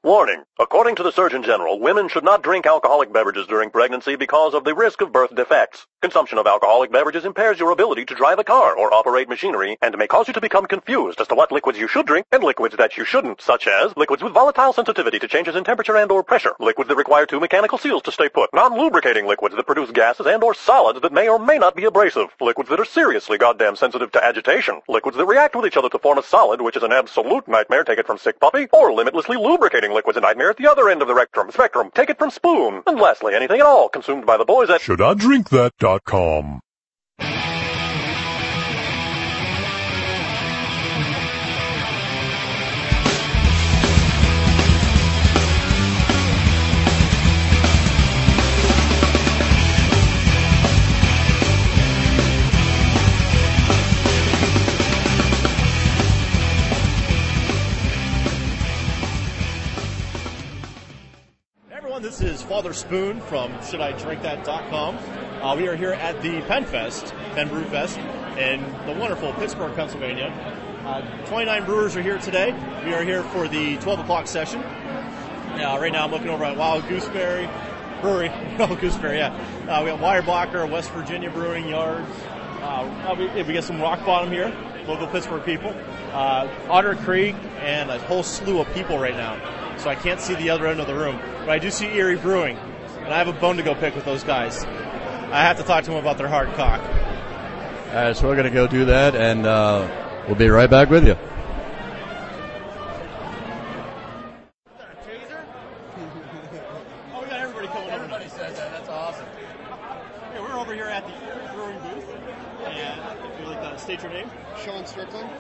Warning. According to the Surgeon General, women should not drink alcoholic beverages during pregnancy because of the risk of birth defects. Consumption of alcoholic beverages impairs your ability to drive a car or operate machinery and may cause you to become confused as to what liquids you should drink and liquids that you shouldn't, such as liquids with volatile sensitivity to changes in temperature and or pressure, liquids that require two mechanical seals to stay put, non-lubricating liquids that produce gases and or solids that may or may not be abrasive, liquids that are seriously goddamn sensitive to agitation, liquids that react with each other to form a solid, which is an absolute nightmare, take it from Sick Puppy, or limitlessly lubricating liquids, a nightmare at the other end of the spectrum, take it from Spoon, and lastly, anything at all consumed by the boys at ShouldIDrinkThat.com. This is Father Spoon from ShouldIDrinkThat.com. We are here at the PennFest, Penn Brew Fest, in the wonderful Pittsburgh, Pennsylvania. 29 brewers are here today. We are here for the 12 o'clock session. Right now I'm looking over at Wild Gooseberry Brewery. Wild Gooseberry, yeah. We got Weyerbacher, West Virginia Brewing Yards. We got some Rock Bottom here, local Pittsburgh people. Otter Creek, and a whole slew of people right now. So I can't see the other end of the room. But I do see Erie Brewing, and I have a bone to go pick with those guys. I have to talk to them about their hard cock. All right, so we're going to go do that, and we'll be right back with you. Is that a taser? Oh, we got everybody coming over. Everybody says that. That's awesome. Yeah, we're over here at the Erie Brewing booth. And if you'd like to state your name. Sean Strickland.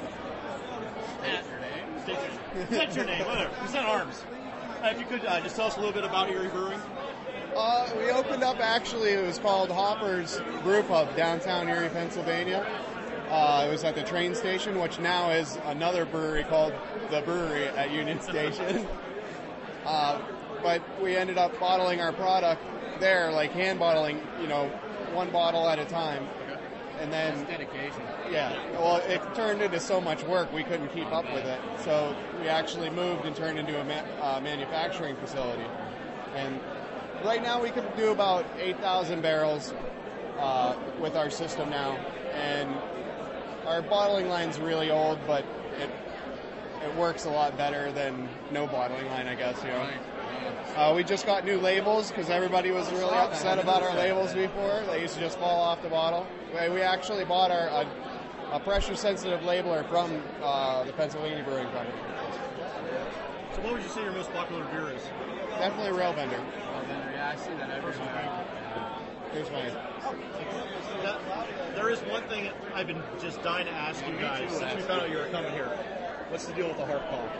State your name, whatever. Present arms. If you could just tell us a little bit about Erie Brewing. We opened up, actually, it was called Hopper's Brew Pub, downtown Erie, Pennsylvania. It was at the train station, which now is another brewery called The Brewery at Union Station. But we ended up bottling our product there, like hand bottling, one bottle at a time. And then, that's dedication. Yeah, well, it turned into so much work we couldn't keep up with it. So we actually moved and turned into a manufacturing facility. And right now we could do about 8,000 barrels with our system now. And our bottling line's really old, but it works a lot better than no bottling line, I guess. We just got new labels because everybody was really upset about our labels before. They used to just fall off the bottle. We actually bought a pressure-sensitive labeler from the Pennsylvania Brewing Company. So what would you say your most popular beer is? Definitely Railbender. Yeah, I see that everywhere. Here's mine. There is one thing I've been just dying to ask you guys since we found out you were coming here. What's the deal with the hard cock?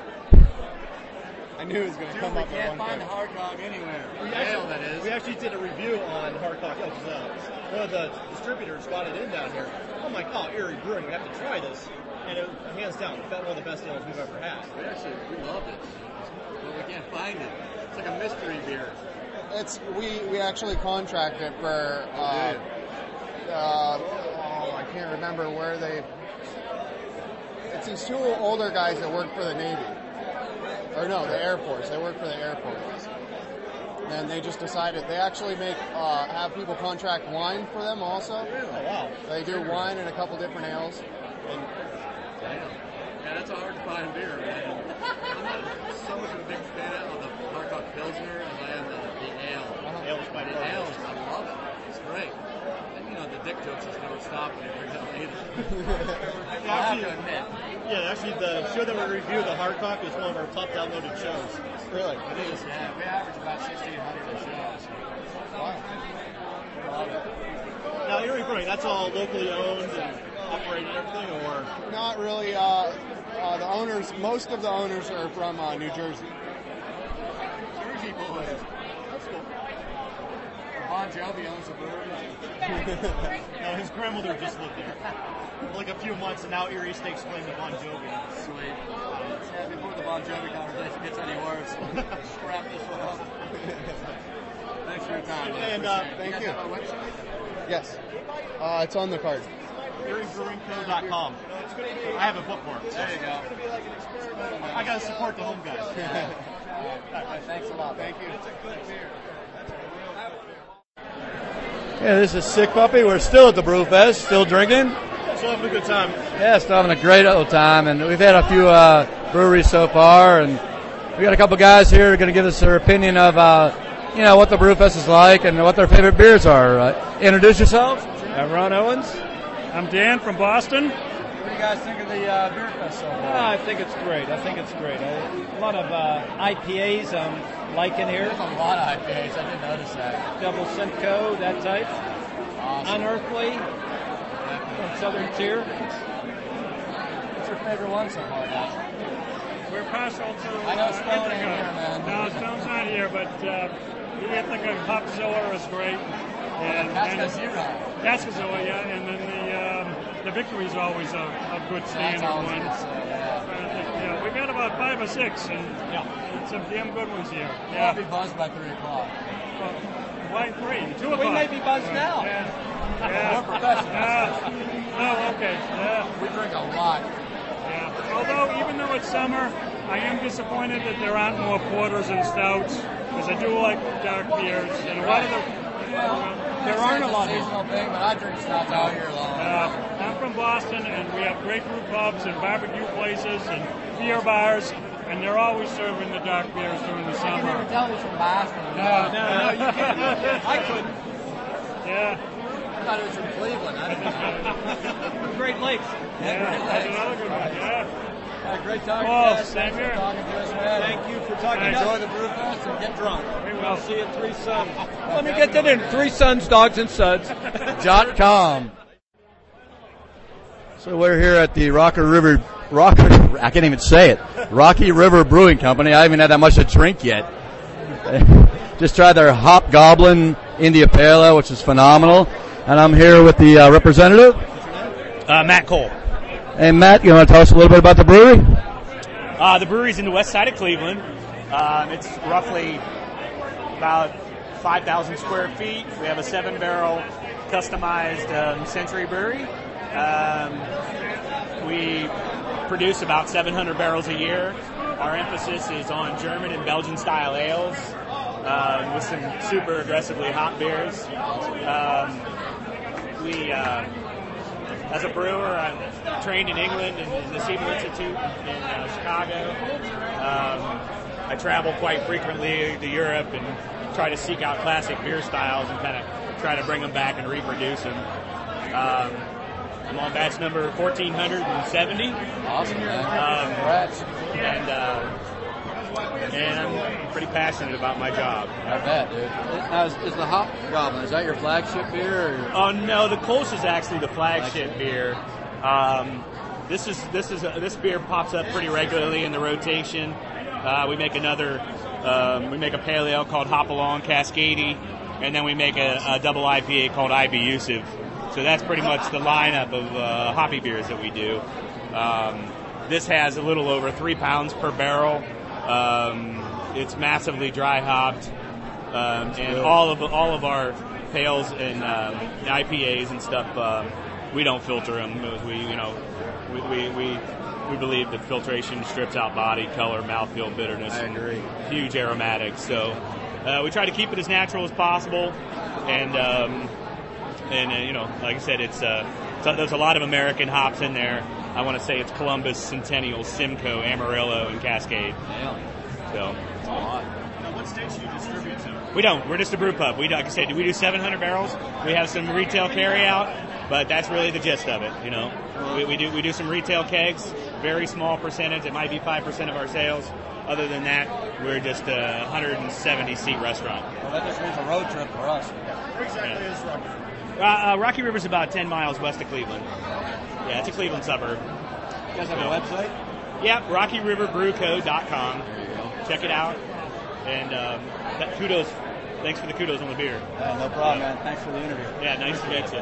I knew it was going to come up. We can't find the hard cock anywhere. We actually did a review on hard cock. One of the distributors got it in down here. I'm like, Erie Brewing, we have to try this. And it, hands down, one of the best deals we've ever had. We loved it, but we can't find it. It's like a mystery beer. We actually contract it for. I can't remember where they. It's these two older guys that work for the Navy. Or no, the Air Force. They work for the Air Force. And they just decided they actually have people contract wine for them also. Oh, wow. They do wine and a couple different ales. And yeah, that's a hard to find beer, man. I'm not so much of a big fan of the Hardcock Pilsner as I am the ale. Ale is my favorite. Ale, I love it. It's great. And the dick jokes just never stop when you bring it up either. I have to admit. Yeah, actually, the show that we reviewed, the Hardcock, is one of our top downloaded shows. Really? It is, yeah. We average about 1,600 a show. So. Wow. Love it. Now, Erie Brewing, that's all locally owned and operated and everything, or? Not really. Most of the owners are from New Jersey. Jersey boys. That's cool. Bon Jovi owns the brewery. No, his grandmother just lived there for like a few months, and now Erie stakes claim to Bon Jovi. Sweet. Before the Bon Jovi conversation gets any worse, let's wrap this one up. Thanks for your time. And thank you. Have a website? Yes. It's on the card. ErieBrewingCo.com. I have a bookmark. There you go. I gotta support the home guys. right. Thanks a lot. Thank you. It's a good beer. Yeah, this is Sick Puppy. We're still at the Brew Fest, still drinking. Still having a good time. Yeah, still having a great old time, and we've had a few breweries so far, and we got a couple guys here who are going to give us their opinion of, what the Brew Fest is like and what their favorite beers are. Introduce yourselves. Ron Owens. I'm Dan from Boston. What do you guys think of the beer fest so far? I think it's great. A lot of IPAs I'm liking here. There's a lot of IPAs. I didn't notice that. Double Simcoe, that type. Awesome. Unearthly from Southern Tier. What's your favorite one so far, guys? We're partial to I know Stone ain't here, man. No, Stone's not here, but the Ithaca Hopzilla is great. That's Zero. Cascazilla, yeah, and then the Victory is always a good standard one. Yeah, we've got about 5 or 6, and some damn good ones here. I'll be buzzed by 3 o'clock. Why 3? 2 o'clock. We may be buzzed now. Yeah. We're professionals. Oh, okay. Yeah. We drink a lot. Yeah. Although, even though it's summer, I am disappointed that there aren't more porters and stouts, because I do like dark beers, and a lot of there aren't a lot of seasonal thing, but I drink stouts all year long. I'm from Boston, and we have great brew pubs and barbecue places and beer bars, and they're always serving the dark beers during the summer. You can never tell who's from Boston. No, you can't. I couldn't. Yeah. I thought it was from Cleveland. I didn't know. Great Lakes. Yeah, That's another good one. Yeah. Had a great talking to Oh, you guys. same Thanks here. for talking to us, man. Thank you for talking to us. Enjoy the brew fest and get drunk. We will. See you at Three Sons. Let me get that in. 3 Sons, Dogs, and Suds.com. So we're here at the Rocky River Brewing Company. I haven't had that much to drink yet. Just tried their Hop Goblin India Pale Ale, which is phenomenal. And I'm here with the representative. Matt Cole. Hey, Matt, you want to tell us a little bit about the brewery? The brewery's in the west side of Cleveland. It's roughly about 5,000 square feet. We have a 7-barrel customized Century brewery. We produce about 700 barrels a year. Our emphasis is on German and Belgian style ales with some super aggressively hot beers. As a brewer, I'm trained in England in the Siebel Institute in Chicago. I travel quite frequently to Europe and try to seek out classic beer styles and kind of try to bring them back and reproduce them. I'm on batch number 1470. Awesome, man. Congrats. And I'm pretty passionate about my job. I bet, dude. Is the Hop Goblin, is that your flagship beer? Or Oh no, the Kolsch is actually the flagship beer. This beer pops up pretty regularly in the rotation. We make a pale ale called Hop Along Cascade, and then we make a double IPA called IB Yusuf. So that's pretty much the lineup of hoppy beers that we do. This has a little over 3 pounds per barrel. It's massively dry hopped, and all of our pales and IPAs and stuff. We don't filter them. We believe that filtration strips out body, color, mouthfeel, bitterness. I agree. Huge aromatics. So we try to keep it as natural as possible, and like I said, there's a lot of American hops in there. I want to say it's Columbus, Centennial, Simcoe, Amarillo, and Cascade. Yeah. So That's a lot. Now, what states do you distribute to? we don't. We're just a brew pub. Like I said, we do 700 barrels. We have some retail carry out, but that's really the gist of it. We do some retail kegs, very small percentage. It might be 5% of our sales. Other than that, we're just a 170-seat restaurant. Well, that just means a road trip for us. Where exactly is Rocky River? Rocky River's about 10 miles west of Cleveland. Yeah, it's a Cleveland suburb. You guys have a website? Yeah, RockyRiverBrewCo.com. There you go. Check it out. And kudos. Thanks for the kudos on the beer. Yeah, no problem, man. Thanks for the interview. Yeah, nice to meet you.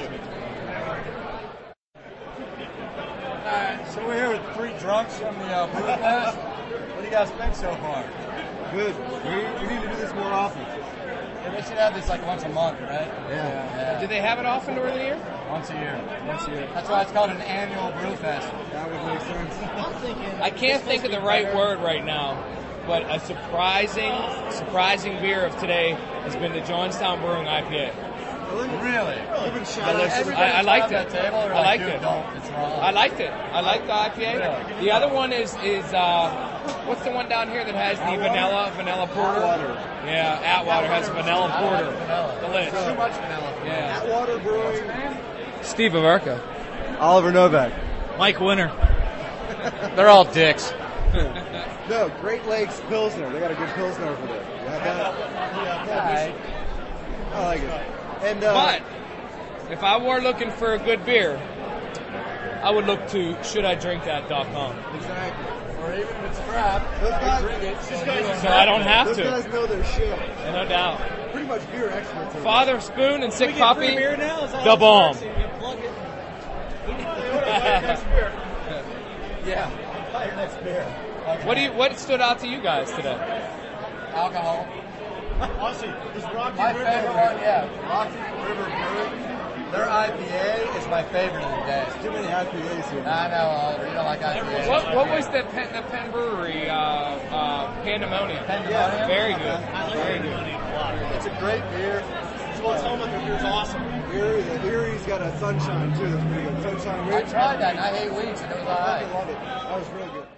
Alright, so we're here with 3 drunks from the Brew Fest. What do you guys think so far? Good. We need to do this more often. Yeah, they should have this like once a month, right? Yeah. Do they have it often during the year? Once a year. That's why it's called an annual Brew Fest. That would make sense. I can't think of the right word right now. but a surprising beer of today has been the Johnstown Brewing IPA. Really? I liked it. I liked it. I liked it. I liked the IPA. The other one is what's the one down here that has the vanilla porter? Yeah, Atwater has vanilla porter. Delicious. Too much vanilla. Yeah. Atwater Brewing. Steve Averka. Oliver Novak. Mike Winter. They're all dicks. No, Great Lakes Pilsner. They got a good Pilsner over there. You have that? Yeah. I like it. And, but if I were looking for a good beer, I would look to shouldidrinkthat.com. Exactly. Or even if it's crap, those guys drink it. So I don't have those to. Those guys know their shit. No doubt. Pretty much beer experts. Father Spoon and Sick Puppy, beer now? the bomb. Yeah. Buy your next beer. What stood out to you guys today? Alcohol. Honestly, is Rocky My River favorite one, yeah. Rocky River Brewing. Their IPA is my favorite of the day. Too many IPAs here. I know, Oliver. You don't like IPAs. What was the Penn Brewery? Pandemonium. Yeah. Very good. Very good. It's a great beer. Well, tell them the beer's awesome. Erie's got a sunshine too. That's pretty good. Sunshine Ridge. I tried that and I hate weeds and it was alright. I love it. That was really good.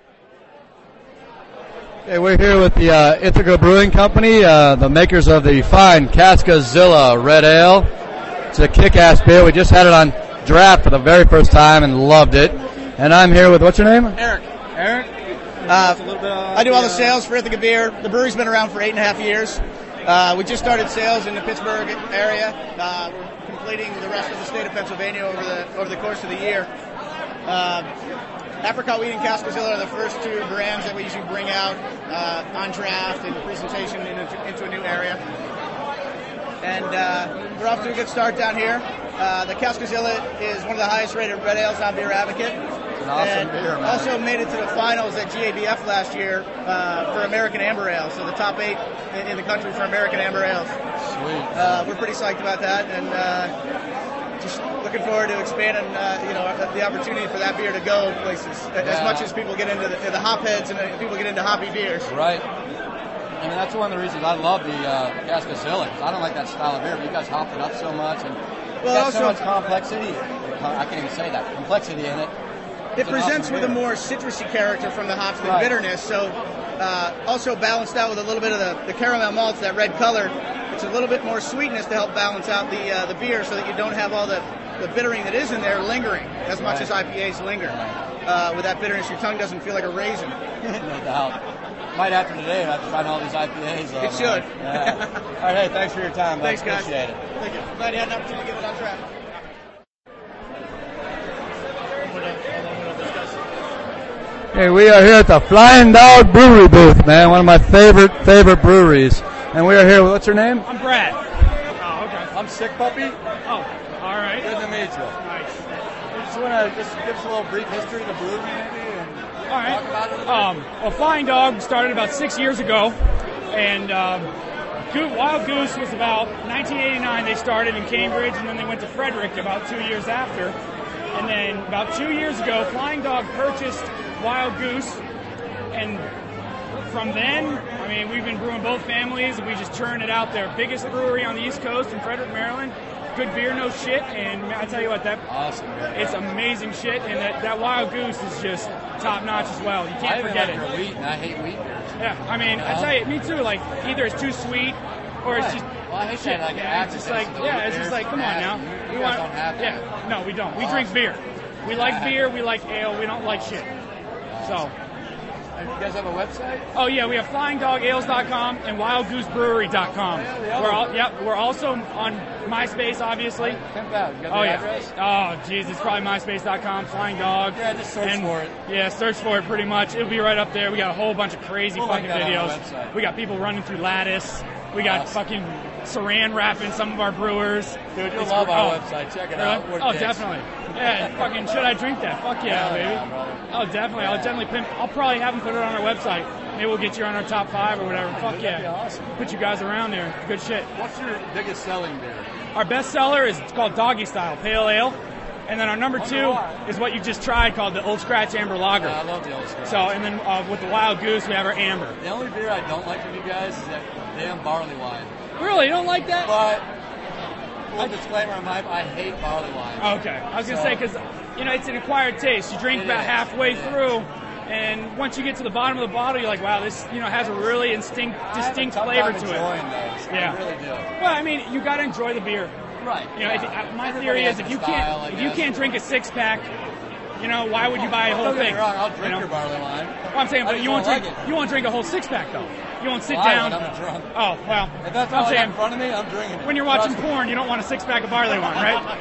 Okay, we're here with the Ithaca Brewing Company, the makers of the fine Cascazilla Red Ale. It's a kick-ass beer. We just had it on draft for the very first time and loved it. And I'm here with, what's your name? Eric. Eric? I do all the sales for Ithaca Beer. The brewery's been around for 8.5 years. We just started sales in the Pittsburgh area. We're completing the rest of the state of Pennsylvania over the course of the year. Apricot Wheat and Cascazilla are the first two brands that we usually bring out on draft and presentation into a new area. And we're off to a good start down here. The Cascazilla is one of the highest rated red ales on Beer Advocate. It's an awesome beer, man. Also made it to the finals at GABF last year for American Amber Ale, so the top 8 in the country for American Amber Ales. Sweet. We're pretty psyched about that, and just looking forward to expanding, the opportunity for that beer to go places as much as people get into the hop heads and people get into hoppy beers. Right. I mean, that's one of the reasons I love the Cascazilla, because I don't like that style of beer, but you guys hopped it up so much, and got so much complexity. I can't even say that. Complexity in it. It presents with a more citrusy character from the hops than bitterness, so also balanced out with a little bit of the caramel malts, that red color. It's a little bit more sweetness to help balance out the beer so that you don't have all the bittering that is in there lingering as much as IPAs linger. With that bitterness, your tongue doesn't feel like a raisin. No doubt. Might after today, I've tried all these IPAs. It should. Yeah. All right, hey, thanks for your time. Thanks, guys. Appreciate it. Thank you. Glad you had an opportunity to get it on track. Hey, we are here at the Flying Dog Brewery booth, man. One of my favorite breweries. And we are here with, what's your name? I'm Brad. Oh, okay. I'm Sick Puppy. Oh, all right. Good to meet you. Nice. You just want to just give us a little brief history of the brewery, maybe, and All right. talk about it a bit? Well, Flying Dog started about 6 years ago, and Wild Goose was about 1989. They started in Cambridge, and then they went to Frederick about 2 years after. And then about 2 years ago, Flying Dog purchased Wild Goose, and from then, I mean, we've been brewing both families, and we just churn it out there. Biggest brewery on the East Coast in Frederick, Maryland. Good beer, no shit, and I tell you what, awesome. It's amazing shit, and that Wild Goose is just top notch as well. You can't forget it. Wheat, and I hate wheat beers. Yeah, I mean, I tell you, me too. Like, either it's too sweet, or it's just. Well, I hate shit. that. Like, It's just like, it's just like, come on now. You guys don't have that. Yeah, no, we don't. We drink beer. We like beer. We like ale. We don't like shit. So. You guys have a website? Oh yeah, we have FlyingDogAles.com and WildGooseBrewery.com. We're also on MySpace, obviously. Pimp out. You got the address? Oh jeez, it's probably MySpace.com, Flying Dog. Yeah, just search for it. Yeah, search for it pretty much. It'll be right up there. We got a whole bunch of crazy fucking videos. We got people running through lattice. We got fucking saran wrapping some of our brewers. Dude, you'll love our website. Check it out. Oh, definitely. Yeah, fucking should I drink that? Fuck yeah, baby. Oh, definitely. I'll definitely pimp. I'll probably have them put it on our website. Maybe we'll get you on our top 5 or whatever. Fuck yeah. Awesome. Put you guys around there. Good shit. What's your biggest selling beer? Our best seller is called Doggy Style Pale Ale. And then our number 2 is what you just tried, called the Old Scratch Amber Lager. Yeah, I love the Old Scratch. So, and then with the Wild Goose, we have our Amber. The only beer I don't like from you guys is that damn barley wine. Really? You don't like that? But, full disclaimer on my, I hate barley wine. Okay. I was going to say, because, it's an acquired taste. You drink about halfway through, and once you get to the bottom of the bottle, you're like, wow, this, has a really distinct flavor to it. Yeah. I really do. Well, I mean, you got to enjoy the beer. Right. My theory is if you can't drink a 6-pack, why would you buy a whole Don't get thing? me wrong, I'll drink your barley wine. Well, I'm saying, but you won't drink a whole 6-pack though. You won't sit down. I'm drunk. Oh well. If that's all in front of me, I'm drinking it. When you're watching porn, you don't want a 6-pack of barley wine, right?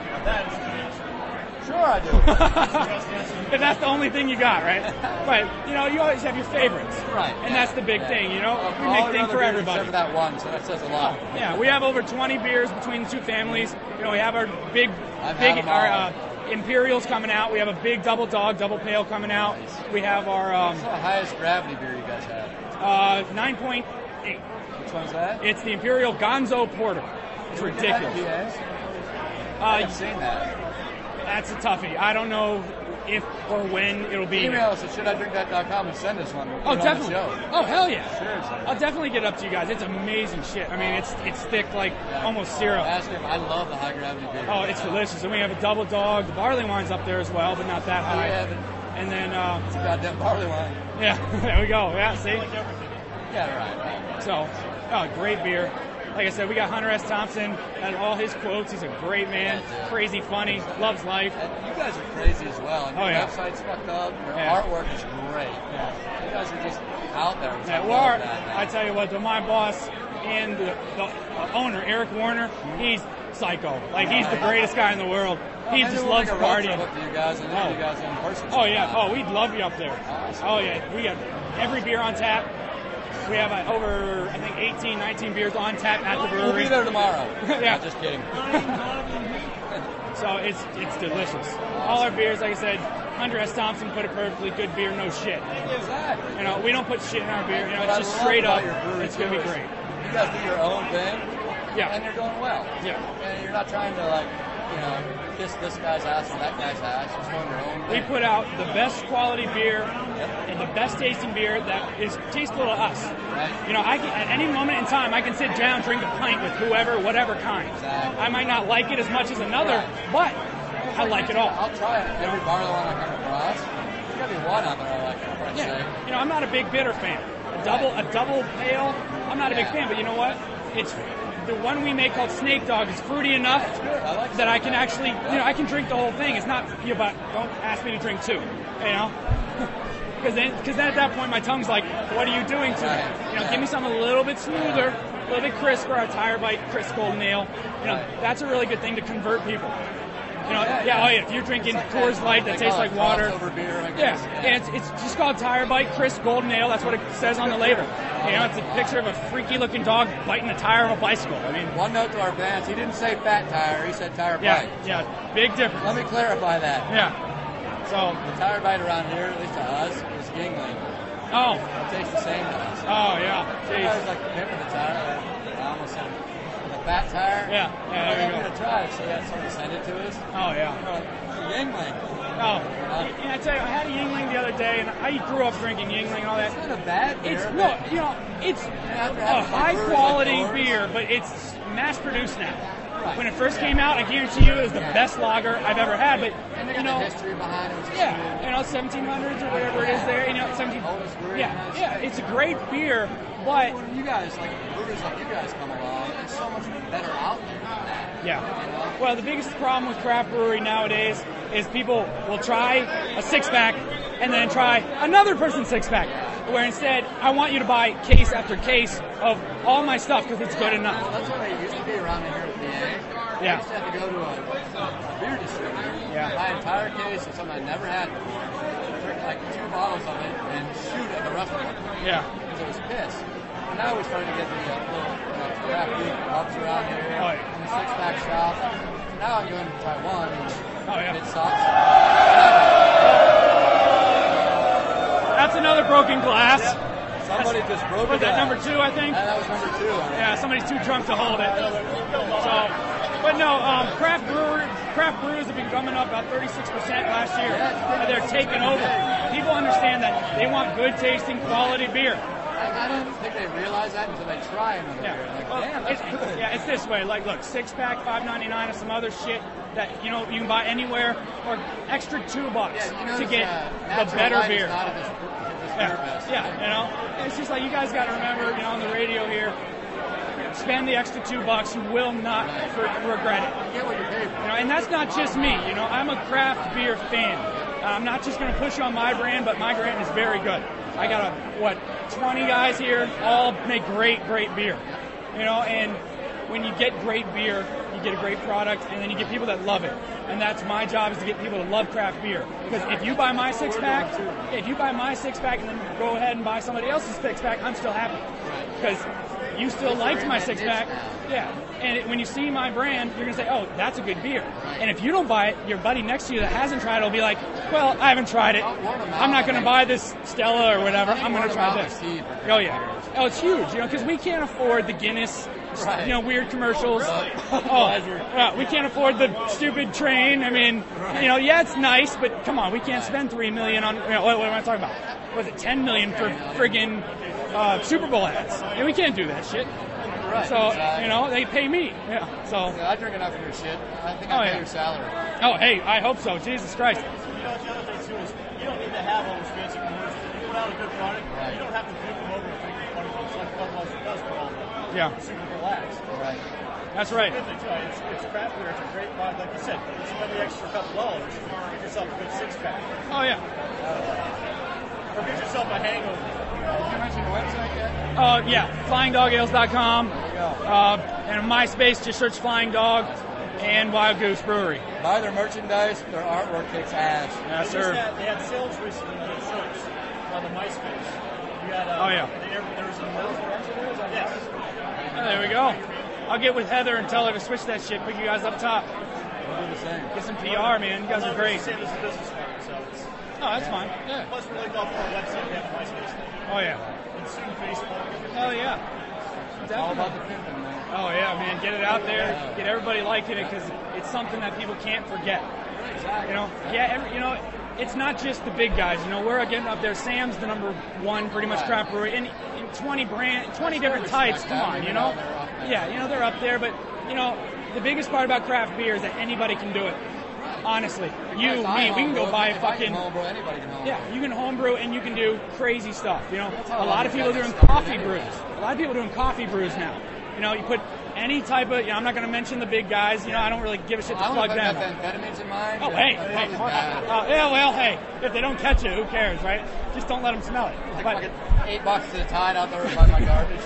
Sure I do. If that's the only thing you got, right? But, you always have your favorites. Right. And that's the big thing, we make things for everybody. Except for that one, so that says a lot. Yeah, we have over 20 beers between the two families. We have our big Imperials coming out. We have a big double dog, double pale coming out. Nice. We have our... What's the highest gravity beer you guys have? 9.8. Which one's that? It's the Imperial Gonzo Porter. It's ridiculous. I've seen that. That's a toughie. I don't know if or when it'll be. Email us at shouldidrinkthat.com and send us one. Oh, definitely. Oh, hell yeah. Sure. I'll definitely get up to you guys. It's amazing shit. I mean, it's thick like almost syrup. Ask him. I love the high gravity beer. Oh, it's delicious. And we have a double dog. The barley wine's up there as well, but not that high. And then it's a goddamn barley wine. Yeah, there we go. Yeah, see? Yeah, right. So, great beer. Like I said, we got Hunter S. Thompson and all his quotes. He's a great man, crazy, funny, loves life. And you guys are crazy as well. And your website's fucked up. Your artwork is great. Yeah. You guys are just out there. I tell you what, my boss and the owner, Eric Warner, he's psycho. Like, he's the greatest guy in the world. He just loves partying. You guys and you guys in person. Oh, yeah. Oh, we'd love you up there. Oh, yeah. We got every beer on tap. We have over, I think, 18, 19 beers on tap at the brewery. We'll be there tomorrow. Yeah. Not just kidding. So it's delicious. All our beers, like I said, Hunter S. Thompson put it perfectly. Good beer, no shit. Exactly. We don't put shit in our beer. It's just straight up. It's going to be great. You guys do your own thing. Yeah. And you're doing well. Yeah. And you're not trying to, kiss this guy's ass or that guy's ass. Just doing your own thing. We put out the best quality beer and the best tasting beer that is tasteful to us. Right. I can, at any moment in time, I can sit down, drink a pint with whoever, whatever kind. Exactly. I might not like it as much as another, but I like it all. I'll try it. Every barley wine I come across, there's got to be one out there I like it, I'd say. I'm not a big bitter fan. A double pale, I'm not a big fan, but you know what? It's the one we make called Snake Dog is fruity enough that I can actually, I can drink the whole thing. It's not, but don't ask me to drink 2, Because then at that point my tongue's like, what are you doing to me? Give me something a little bit smoother, a little bit crisper, a Tire Bite Crisp Golden Ale. That's a really good thing to convert people. If you're drinking Coors Light that tastes like water. Beer, and it's just called Tire Bite Crisp Golden Ale. That's what it says on the label. It's a picture of a freaky looking dog biting the tire of a bicycle. One note to our fans: he didn't say fat tire; he said tire bite. Yeah, big difference. Let me clarify that. Yeah. So the Tire Bite around here, at least to us, is Yingling. Oh. It tastes the same to us. Oh yeah. It's like pepper the tire. I almost said the fat tire. Yeah. I'm going to try it. So someone send it to us. Oh yeah. Yingling. Oh, I tell you, I had a Yingling the other day, and I grew up drinking Yingling and all that. It's not a bad beer. It's a high-quality beer, but it's mass-produced now. Right. When it first came out, I guarantee you it was the best lager I've ever had. But and the history behind it. 1700s or whatever it is there. 17. Yeah, it's a great beer, but when you guys brewers like you guys come along, it's so much better out there than that. Yeah. Well, the biggest problem with craft brewery nowadays is people will try a 6-pack and then try another person's 6-pack. Where instead, I want you to buy case after case of all my stuff because it's good enough. Well, that's what it used to be around here at PA. I used to have to go to a beer distributor, buy an entire case of something I never had before, drink like 2 bottles of it, and shoot at the rest of it. Yeah. Because it was piss. And now we're starting to get the little craft beer pubs around here, and the 6-pack shop. Now I'm going to try one, and it sucks. That's another broken glass. Somebody just broke it. Was that number 2, I think? That was number 2. Yeah, somebody's too drunk to hold it. So, but no, craft craft brews have been coming up about 36% last year. And they're taking over. People understand that they want good tasting, quality beer. I don't think they realize that until they try another beer. Like, damn, that's good. Yeah, it's this way. Like, look, 6-pack, $5.99, or some other shit that you can buy anywhere, or extra $2 to get the better beer. Yeah, it's just like you guys got to remember, on the radio here. Spend the extra $2, you will not regret it. You get what you pay for. And that's not just me. I'm a craft beer fan. I'm not just going to push on my brand, but my brand is very good. I got 20 guys here, all make great beer. And when you get great beer, you get a great product, and then you get people that love it. And that's my job, is to get people to love craft beer. Because if you buy my 6-pack, and then go ahead and buy somebody else's 6-pack, I'm still happy. Because you still liked my 6-pack. Yeah. And when you see my brand, you're going to say, oh, that's a good beer. And if you don't buy it, your buddy next to you that hasn't tried it will be like, well, I haven't tried it. I'm not going to buy this Stella or whatever. I'm going to try this. Oh, yeah. Oh, it's huge, because we can't afford the Guinness, weird commercials. We can't afford the stupid train. I mean, yeah, it's nice, but come on, we can't spend $3 million on, what am I talking about? Was it $10 million for friggin' Super Bowl ads? And we can't do that shit. Right, so, exactly. They pay me. Yeah, so. I drink enough of your shit. I think I pay your salary. Oh, hey, I hope so. Jesus Christ. The other thing, too, is you don't need to have all those fancy commercials. If you put out a good product, you don't have to drink them over and drink them funny things like Budweiser does for all the Super Bowl ads. Right. That's right. It's craft beer. It's a great product. Like you said, spend the extra couple dollars, get yourself a good 6-pack. Oh, yeah. Or get yourself a hangover. Did you mention the website yet? FlyingDogAles.com. There you go. And on MySpace, just search Flying Dog and Wild Goose Brewery. Buy their merchandise. Their artwork kicks ass. Yes, sir. They had sales recently on the shirts on the MySpace. You had, there was a there we go. I'll get with Heather and tell her to switch that shit. Put you guys up top. We'll do the same. Get some PR, man. You guys are great. Same as a business card, so it's. Oh, that's fine. Yeah. Plus, we're like off our website. We have a MySpace thing. Oh, yeah. And soon Facebook. Hell yeah. It's all about the pimping, man. Oh, yeah, man. Get it out there. Get everybody liking it, because it's something that people can't forget. Exactly. It's not just the big guys. We're getting up there. Sam's the number one pretty much craft brewery. In 20 different types. Come on, Yeah, they're up there. But, the biggest part about craft beer is that anybody can do it. Honestly, me, we can go buy fucking. Anybody can homebrew. Yeah, you can homebrew and you can do crazy stuff. A lot of people are doing coffee brews. A lot of people are doing coffee brews now. You put any type of. I'm not going to mention the big guys. I don't really give a shit to plug them. Methamphetamines in mind. Oh, hey. If they don't catch it, who cares, right? Just don't let them smell it. Like fucking $8 to the tide out there by my garbage.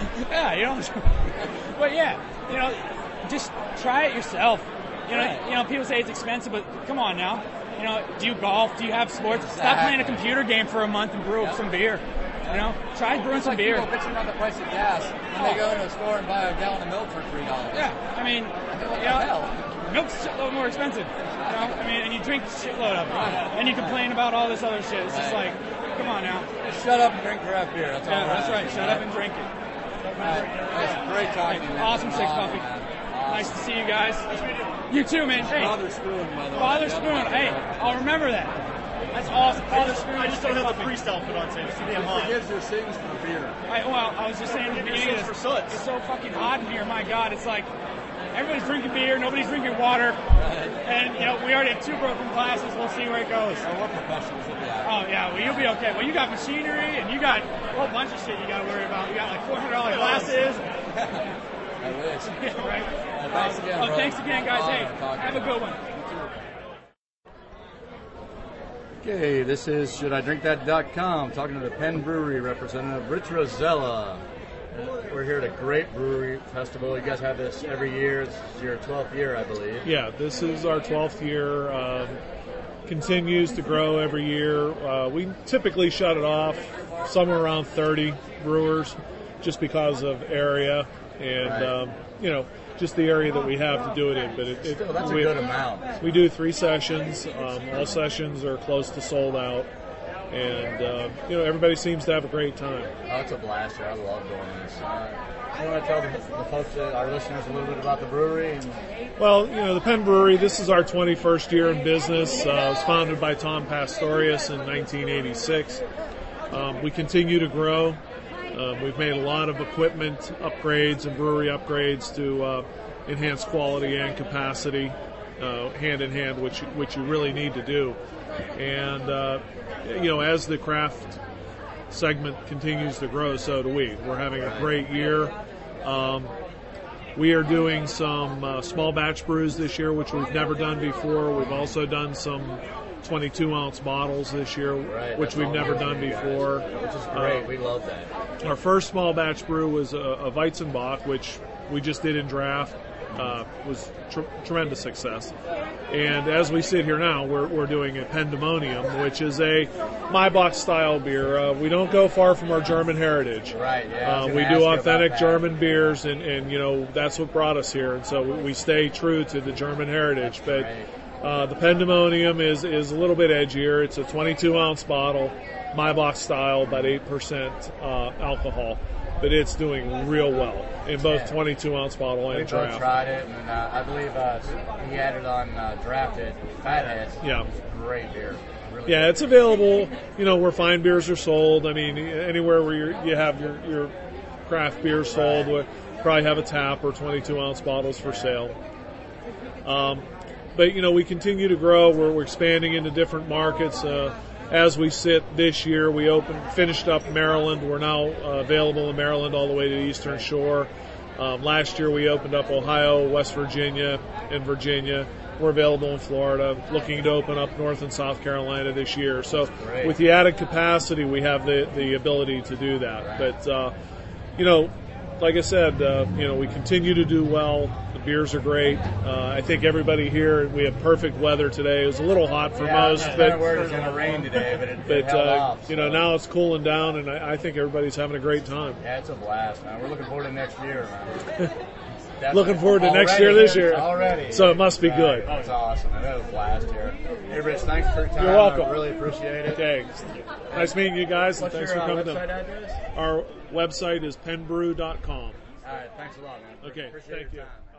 But just try it yourself. People say it's expensive, but come on now. Do you golf? Do you have sports? Exactly. Stop playing a computer game for a month and brew up some beer. Try brewing some beer. People bitching about the price of gas, and they go into a store and buy a gallon of milk for $3. Yeah, I mean, milk's a little more expensive. And you drink a shitload of it, and you complain about all this other shit. It's just like, come on now. Just shut up and drink craft beer. That's all. Yeah, that's right. Shut up and drink it. It's great talking to you. Awesome, Six Puppy. Nice to see you guys. You too, man. Hey, Father Spoon, by the way. Father Spoon. Hey, I'll remember that. That's awesome. Father Spoon. I just don't have the freestyle put on today. It's too damn hot. He forgives your sins for beer. I was just saying at the beginning of this, it's so fucking hot in here. My God, it's like everybody's drinking beer, nobody's drinking water, and we already have 2 broken glasses. We'll see where it goes. We're professionals at that. Oh yeah, well you'll be okay. Well, you got machinery and you got a whole bunch of shit you got to worry about. You got like $400 glasses. I wish. Yeah, right. Thanks again, brother. Thanks again, guys. Hey, have a good one. Okay, this is ShouldIDrinkThat.com, talking to the Penn Brewery representative, Rich Rosella. We're here at a great brewery festival. You guys have this every year. This is your 12th year, I believe. Yeah, this is our 12th year. Continues to grow every year. We typically shut it off somewhere around 30 brewers just because of area and, just the area that we have to do it in. But Still, that's a good amount. We do 3 sessions. All sessions are close to sold out. and everybody seems to have a great time. Oh, it's a blast here. I love doing this. You want to tell the folks, our listeners, a little bit about the brewery? Well, the Penn Brewery, this is our 21st year in business. It was founded by Tom Pastorius in 1986. We continue to grow. We've made a lot of equipment upgrades and brewery upgrades to enhance quality and capacity, hand in hand, which you really need to do. And as the craft segment continues to grow, so do we. We're having a great year. We are doing some small batch brews this year, which we've never done before. We've also done some 22-ounce bottles this year, which we've never done before. Which is great. We love that. Our first small batch brew was a Weizenbock, which we just did in draft. Was tremendous success. And as we sit here now, we're doing a Pandemonium, which is a Maibock style beer. We don't go far from our German heritage. Right, yeah. We do authentic German beers, and that's what brought us here. And so we stay true to the German heritage. But the Pandemonium is a little bit edgier. It's a 22-ounce bottle, Maibock style, about 8% alcohol. But it's doing real well in both 22-ounce bottle and draft. We both tried it, and I believe he added on drafted Fathead. Yeah. Great beer. Really good. It's available, where fine beers are sold. I mean, anywhere where you have your craft beer sold, we probably have a tap or 22-ounce bottles for sale. But, we continue to grow. We're expanding into different markets. As we sit this year, we finished up Maryland. We're now available in Maryland all the way to the Eastern Shore. Last year we opened up Ohio, West Virginia, and Virginia. We're available in Florida, looking to open up North and South Carolina this year. So with the added capacity, we have the ability to do that. But, like I said, we continue to do well. The beers are great. I think everybody here, we have perfect weather today. It was a little hot for most. I was worried it was going to rain today, but it held off. Now it's cooling down, and I think everybody's having a great time. Yeah, it's a blast, man. We're looking forward to next year, man. Looking forward to next year this year. Already. So it must be good. Oh, it's awesome. I know it was a blast here. Hey, Rich, thanks for your time. You're welcome. I really appreciate it. Okay. Nice meeting you guys, and What's thanks your for coming website address? Our website is penbrew.com. All right, thanks a lot, man. Okay, Appreciate thank your you. time.